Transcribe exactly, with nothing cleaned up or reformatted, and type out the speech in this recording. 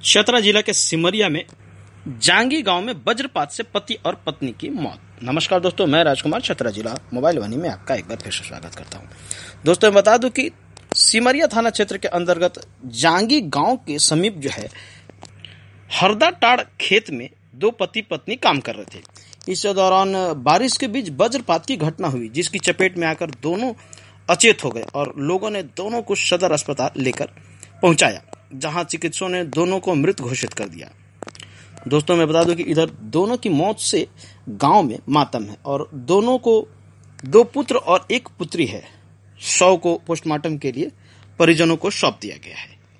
चतरा जिला के सिमरिया में जांगी गांव में वज्रपात से पति और पत्नी की मौत। नमस्कार दोस्तों, मैं राजकुमार चतरा जिला मोबाइल वानी में आपका एक बार फिर से स्वागत करता हूं। दोस्तों, मैं बता दूं कि सिमरिया थाना क्षेत्र के अंतर्गत जांगी गांव के समीप जो है हरदा टाड़ खेत में दो पति पत्नी काम कर रहे थे। इस दौरान बारिश के बीच वज्रपात की घटना हुई, जिसकी चपेट में आकर दोनों अचेत हो गए और लोगों ने दोनों को सदर अस्पताल लेकर पहुंचाया, जहां चिकित्सकों ने दोनों को मृत घोषित कर दिया। दोस्तों, मैं बता दूं कि इधर दोनों की मौत से गांव में मातम है और दोनों को दो पुत्र और एक पुत्री है। शव को पोस्टमार्टम के लिए परिजनों को सौंप दिया गया है।